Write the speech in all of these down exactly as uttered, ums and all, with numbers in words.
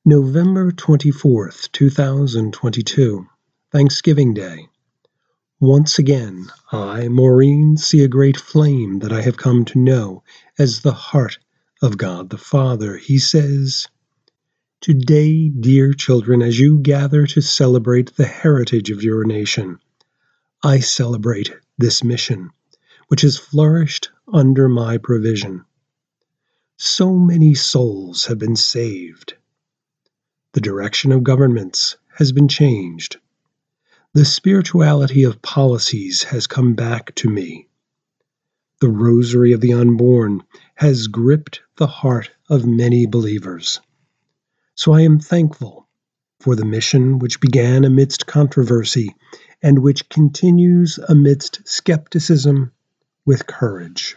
November twenty-fourth, two thousand twenty-two, Thanksgiving Day. Once again, I, Maureen, see a great flame that I have come to know as the heart of God the Father. He says, "Today, dear children, as you gather to celebrate the heritage of your nation, I celebrate this mission, which has flourished under my provision. So many souls have been saved. The direction of governments has been changed. The spirituality of policies has come back to me. The rosary of the unborn has gripped the heart of many believers. So I am thankful for the mission which began amidst controversy and which continues amidst skepticism with courage."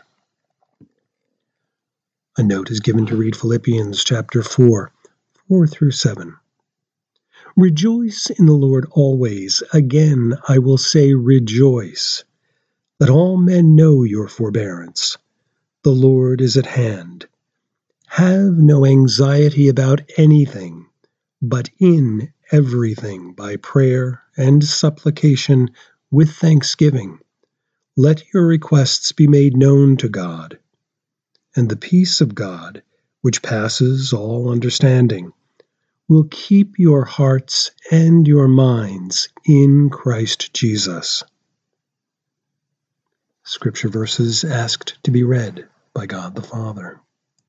A note is given to read Philippians chapter four, four through seven. "Rejoice in the Lord always. Again I will say rejoice. Let all men know your forbearance. The Lord is at hand. Have no anxiety about anything, but in everything by prayer and supplication with thanksgiving, let your requests be made known to God. And the peace of God, which passes all understanding, will keep your hearts and your minds in Christ Jesus." Scripture verses asked to be read by God the Father.